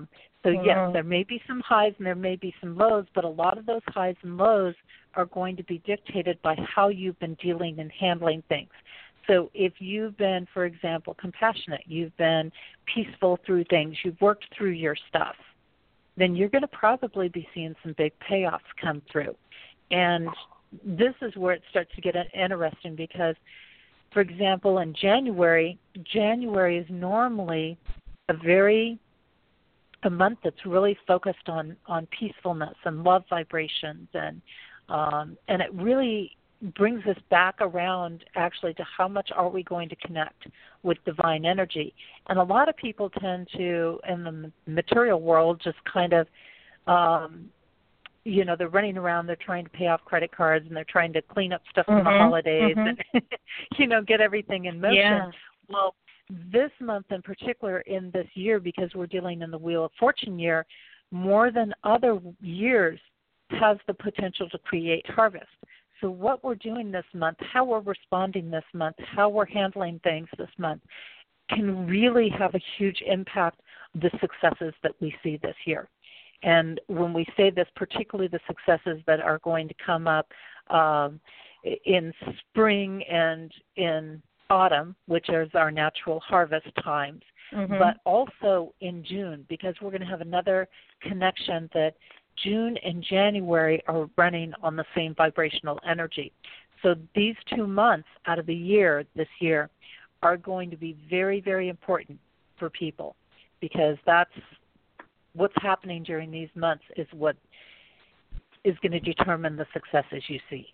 So
mm-hmm.
yes, there may be some highs and there may be some lows, but a lot of those highs and lows are going to be dictated by how you've been dealing and handling things. So if you've been, for example, compassionate, you've been peaceful through things, you've worked through your stuff, then you're going to probably be seeing some big payoffs come through. And this is where it starts to get interesting because, for example, in January, January is normally a very a month that's really focused on, on peacefulness and love vibrations, and um, and it really brings us back around actually to how much are we going to connect with divine energy. And a lot of people tend to, in the material world, just kind of, um, you know, they're running around, they're trying to pay off credit cards, and they're trying to clean up stuff
mm-hmm,
from the holidays
mm-hmm.
and, you know, get everything in motion.
Yeah.
Well, this month in particular in this year, because we're dealing in the Wheel of Fortune year, more than other years has the potential to create harvest. So what we're doing this month, how we're responding this month, how we're handling things this month can really have a huge impact on the successes that we see this year. And when we say this, particularly the successes that are going to come up um, in spring and in autumn, which is our natural harvest times, mm-hmm. but also in June, because we're going to have another connection that June and January are running on the same vibrational energy. So these two months out of the year this year are going to be very, very important for people, because that's what's happening during these months is what is going to determine the successes you see.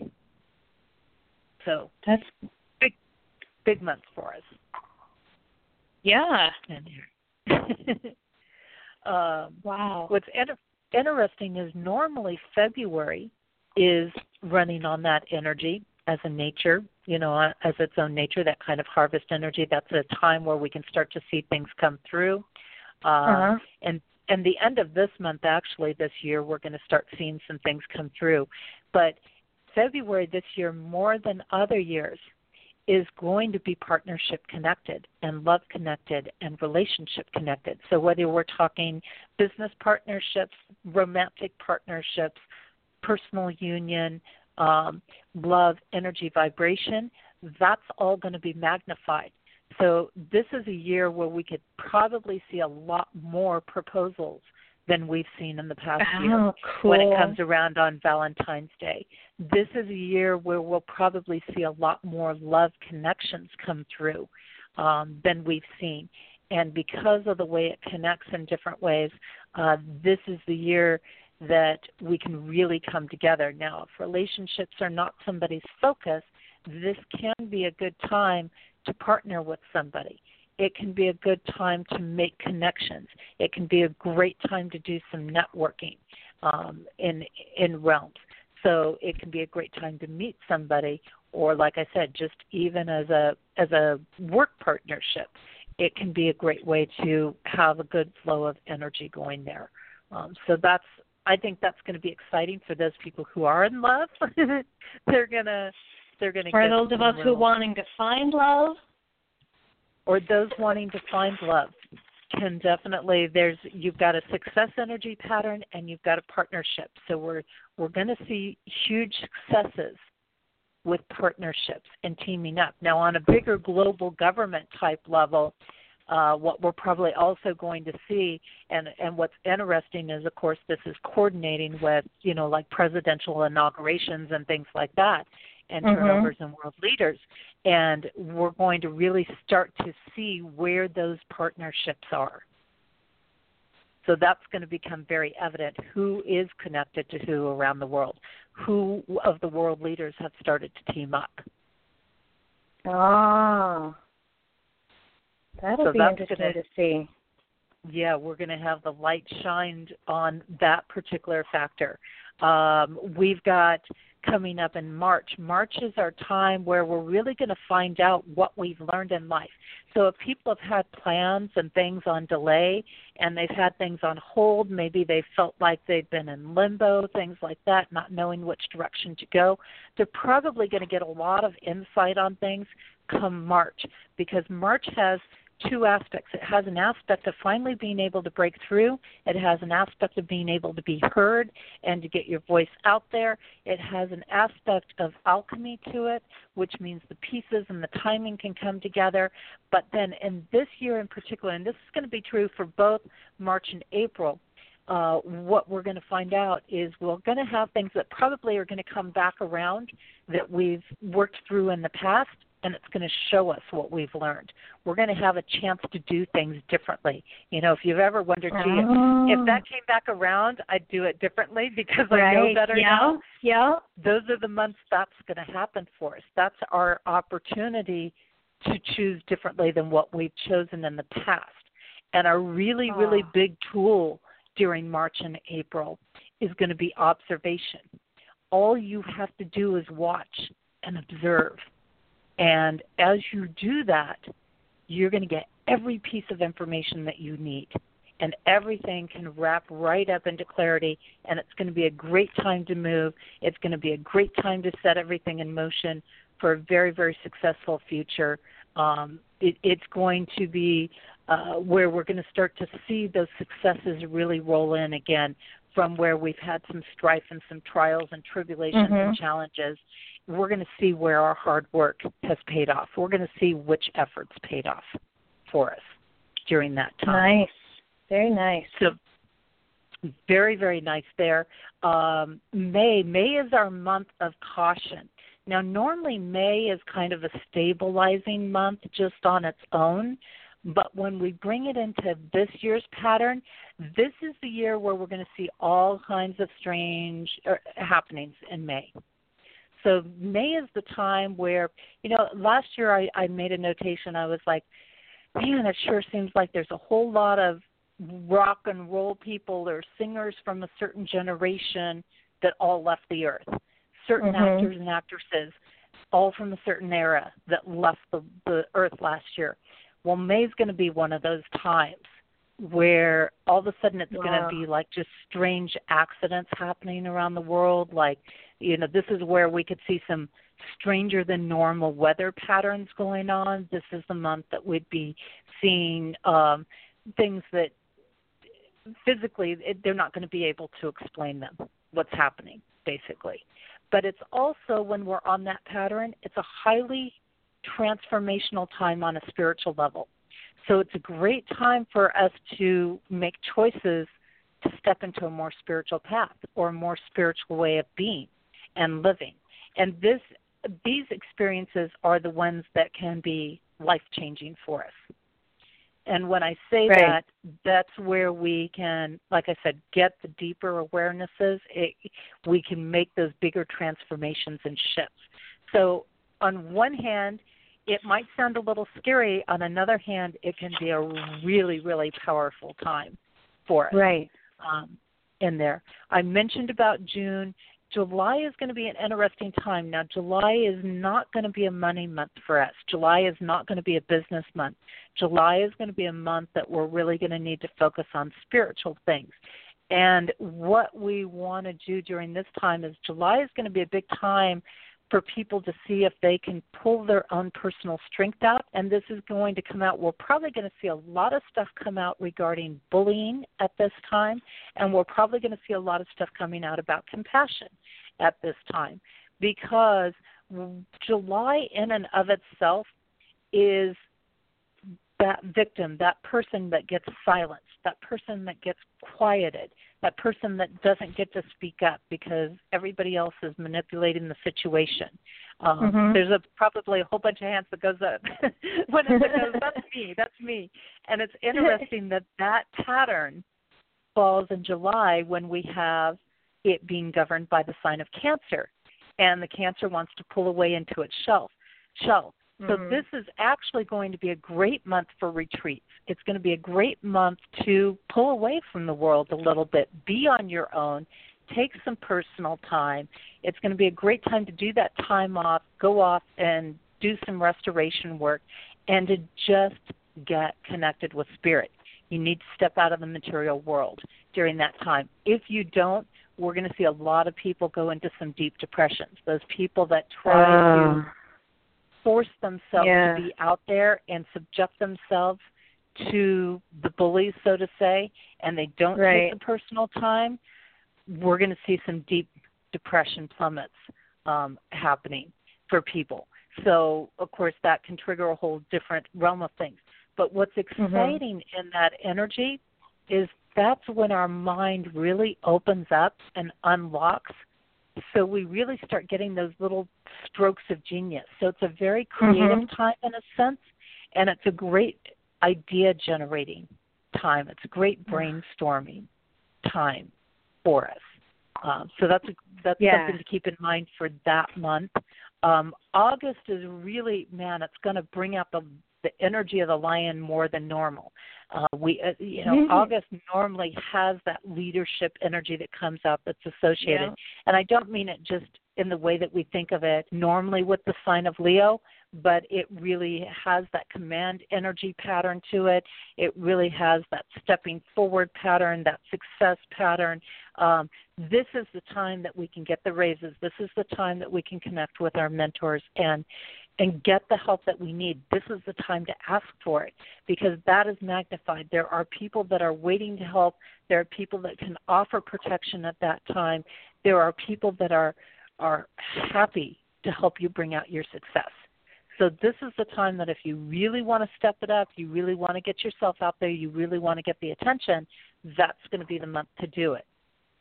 So
that's
big, big months for us.
Yeah.
um,
wow.
What's inter- interesting is normally February is running on that energy as a nature, you know, as its own nature, that kind of harvest energy. That's a time where we can start to see things come through. Uh, uh-huh. And and the end of this month, actually, this year, we're going to start seeing some things come through. But February this year, more than other years, is going to be partnership connected and love connected and relationship connected. So whether we're talking business partnerships, romantic partnerships, personal union, um, love, energy, vibration, that's all going to be magnified. So this is a year where we could probably see a lot more proposals than we've seen in the past
oh,
year
cool.
when it comes around on Valentine's Day. This is a year where we'll probably see a lot more love connections come through um, than we've seen. And because of the way it connects in different ways, uh, this is the year that we can really come together. Now, if relationships are not somebody's focus, this can be a good time to partner with somebody. It can be a good time to make connections. It can be a great time to do some networking um, in in realms. So it can be a great time to meet somebody, or like I said, just even as a as a work partnership, it can be a great way to have a good flow of energy going there. Um, so that's I think that's going to be exciting for those people who are in love. they're gonna they're gonna.
For
get
those of us
real,
who are wanting to find love,
or those wanting to find love, can definitely. There's you've got a success energy pattern and you've got a partnership. So we're we're going to see huge successes with partnerships and teaming up. Now, on a bigger global government type level, uh, what we're probably also going to see, and, and what's interesting is, of course, this is coordinating with, you know, like presidential inaugurations and things like that, and mm-hmm. turnovers and world leaders. And we're going to really start to see where those partnerships are. So that's going to become very evident who is connected to who around the world. Who of the world leaders have started to team up.
Ah, that'll
so
be interesting
gonna,
to see.
Yeah, we're going to have the light shined on that particular factor. Um, we've got coming up in March. March is our time where we're really going to find out what we've learned in life. So if people have had plans and things on delay and they've had things on hold, maybe they felt like they've been in limbo, things like that, not knowing which direction to go, they're probably going to get a lot of insight on things come March, because March has two aspects. It has an aspect of finally being able to break through. It has an aspect of being able to be heard and to get your voice out there. It has an aspect of alchemy to it, which means the pieces and the timing can come together. But then in this year in particular, and this is going to be true for both March and April, uh, what we're going to find out is we're going to have things that probably are going to come back around that we've worked through in the past, and it's going to show us what we've learned. We're going to have a chance to do things differently. You know, if you've ever wondered, gee,
oh.
if, if that came back around, I'd do it differently because
right.
I know better
yeah.
now.
Yeah.
Those are the months that's going to happen for us. That's our opportunity to choose differently than what we've chosen in the past. And a really, oh. really big tool during March and April is going to be observation. All you have to do is watch and observe. And as you do that, you're going to get every piece of information that you need. And everything can wrap right up into clarity. And it's going to be a great time to move. It's going to be a great time to set everything in motion for a very, very successful future. Um, it, it's going to be uh, where we're going to start to see those successes really roll in again from where we've had some strife and some trials and tribulations mm-hmm. and challenges. We're going to see where our hard work has paid off. We're going to see which efforts paid off for us during that time.
Nice. Very nice.
So very, very nice there. Um, May. May is our month of caution. Now, normally May is kind of a stabilizing month just on its own, but when we bring it into this year's pattern, this is the year where we're going to see all kinds of strange er, happenings in May. So May is the time where, you know, last year I, I made a notation. I was like, man, it sure seems like there's a whole lot of rock and roll people or singers from a certain generation that all left the earth. Certain mm-hmm. actors and actresses, all from a certain era that left the, the earth last year. Well, May's going to be one of those times where all of a sudden it's wow. going to be like just strange accidents happening around the world. Like, you know, this is where we could see some stranger than normal weather patterns going on. This is the month that we'd be seeing um, things that physically it, they're not going to be able to explain them, what's happening, basically. But it's also, when we're on that pattern, it's a highly transformational time on a spiritual level. So it's a great time for us to make choices to step into a more spiritual path or a more spiritual way of being and living. And this, these experiences are the ones that can be life-changing for us. And when I say right. that, that's where we can, like I said, get the deeper awarenesses. It, we can make those bigger transformations and shifts. So on one hand, it might sound a little scary. On another hand, it can be a really, really powerful time for us.
Right.
Um, in there. I mentioned about June. July is going to be an interesting time. Now, July is not going to be a money month for us. July is not going to be a business month. July is going to be a month that we're really going to need to focus on spiritual things. And what we want to do during this time is July is going to be a big time for people to see if they can pull their own personal strength out. And this is going to come out. We're probably going to see a lot of stuff come out regarding bullying at this time. And we're probably going to see a lot of stuff coming out about compassion at this time. Because July in and of itself is that victim, that person that gets silenced, that person that gets quieted, that person that doesn't get to speak up because everybody else is manipulating the situation. Um, mm-hmm. There's a, probably a whole bunch of hands that goes up when it goes, that's me, that's me. And it's interesting that that pattern falls in July when we have it being governed by the sign of Cancer. And the Cancer wants to pull away into its shell. shell. So mm-hmm. this is actually going to be a great month for retreats. It's going to be a great month to pull away from the world a little bit, be on your own, take some personal time. It's going to be a great time to do that time off, go off and do some restoration work, and to just get connected with spirit. You need to step out of the material world during that time. If you don't, we're going to see a lot of people go into some deep depressions. Those people that try uh. to force themselves
yeah.
to be out there and subject themselves to the bullies, so to say, and they don't
right.
take the personal time, we're going to see some deep depression plummets um, happening for people. So, of course, that can trigger a whole different realm of things. But what's exciting mm-hmm. in that energy is that's when our mind really opens up and unlocks. So we really start getting those little strokes of genius. So it's a very creative mm-hmm. time in a sense, and it's a great idea-generating time. It's a great brainstorming time for us. Um, so that's a, that's
yeah.
something to keep in mind for that month. Um, August is really, man, it's going to bring out the the energy of the lion more than normal. Uh, we, uh, you know, mm-hmm. August normally has that leadership energy that comes up that's associated. Yeah. And I don't mean it just in the way that we think of it normally with the sign of Leo, but it really has that command energy pattern to it. It really has that stepping forward pattern, that success pattern. Um, this is the time that we can get the raises. This is the time that we can connect with our mentors and and get the help that we need. This is the time to ask for it because that is magnified. There are people that are waiting to help. There are people that can offer protection at that time. There are people that are are happy to help you bring out your success. So this is the time that if you really want to step it up, you really want to get yourself out there, you really want to get the attention, that's going to be the month to do it.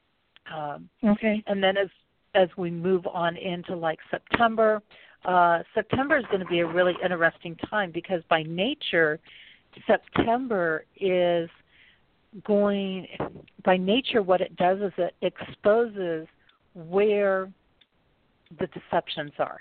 Um,
okay.
And then as as we move on into like September, uh, September is going to be a really interesting time because by nature, September is going, by nature what it does is it exposes where the deceptions are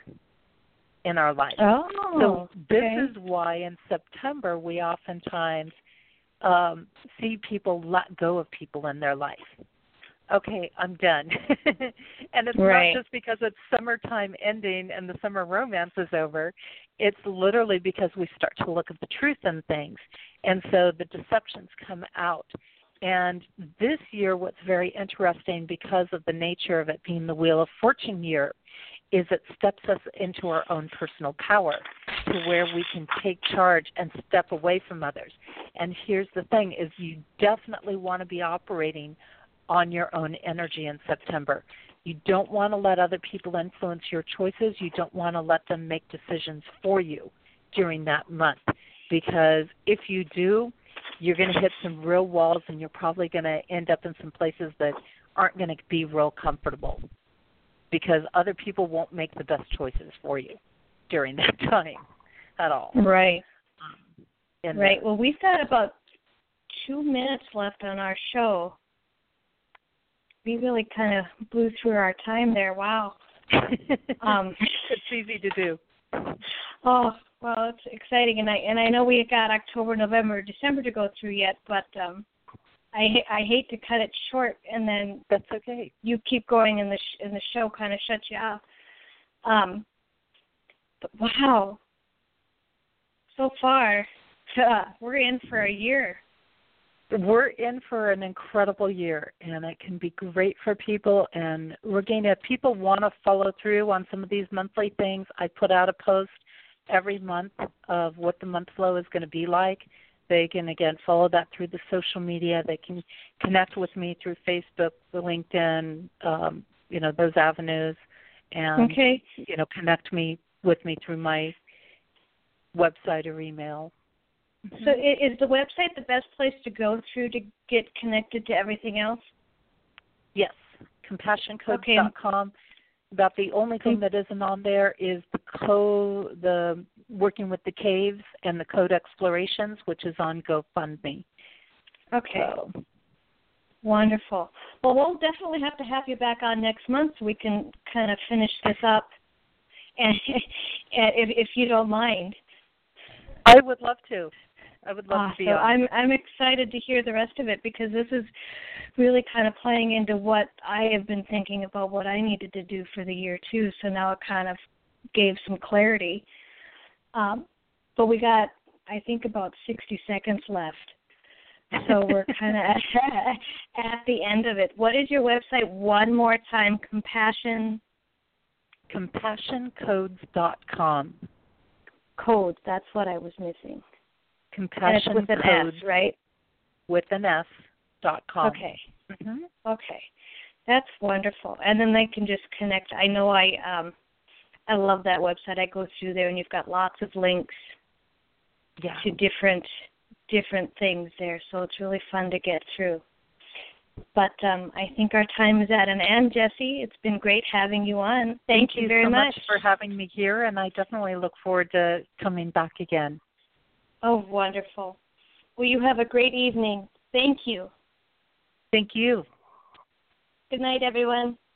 in our life.
Oh,
so this
okay.
is why in September we oftentimes um, see people let go of people in their life. Okay, I'm done. And it's
right.
not just because it's summertime ending and the summer romance is over. It's literally because we start to look at the truth in things. And so the deceptions come out. And this year what's very interesting because of the nature of it being the Wheel of Fortune year is it steps us into our own personal power to where we can take charge and step away from others. And here's the thing is you definitely want to be operating on your own energy in September. You don't want to let other people influence your choices. You don't want to let them make decisions for you during that month because if you do, you're going to hit some real walls and you're probably going to end up in some places that aren't going to be real comfortable because other people won't make the best choices for you during that time at all.
Right.
Um,
right. Well, we've got about two minutes left on our show. We really kind of blew through our time there. Wow. um,
it's easy to do.
Oh, well, it's exciting, and I and I know we got October, November, December to go through yet, but um, I I hate to cut it short, and then
that's okay.
You keep going, and the sh- and the show kind of shuts you off. Um, but wow, so far, uh, we're in for a year.
We're in for an incredible year, and it can be great for people. And we're going to, if people want to follow through on some of these monthly things, I put out a post every month of what the month flow is going to be like. They can, again, follow that through the social media. They can connect with me through Facebook, the LinkedIn, um, you know, those avenues, and,
okay.
you know, connect me with me through my website or email.
So is the website the best place to go through to get connected to everything else?
Yes, compassion codes dot com. Okay. About the only thing that isn't on there is the co the working with the caves and the code explorations, which is on GoFundMe.
Okay.
So.
Wonderful. Well, we'll definitely have to have you back on next month so we can kind of finish this up, and if, if you don't mind.
I would love to. I would love
uh,
to be
so
on.
I'm I'm excited to hear the rest of it because this is really kind of playing into what I have been thinking about what I needed to do for the year too. So now it kind of gave some clarity. Um, but we got I think about sixty seconds left. So we're kind of at, at the end of it. What is your website one more time? Compassion.
compassion codes dot com.
Codes. That's what I was missing.
Compassion
and it's with an
Codes
S, right?
With an S dot com.
Okay.
Mm-hmm.
Okay. That's wonderful. And then they can just connect. I know I um, I love that website. I go through there, and you've got lots of links
yeah.
to different different things there. So it's really fun to get through. But um, I think our time is at an end, Jessie. It's been great having you on. Thank,
Thank
you,
you
very
so
much.
much for having me here, and I definitely look forward to coming back again.
Oh, wonderful. Well, you have a great evening. Thank you.
Thank you.
Good night, everyone.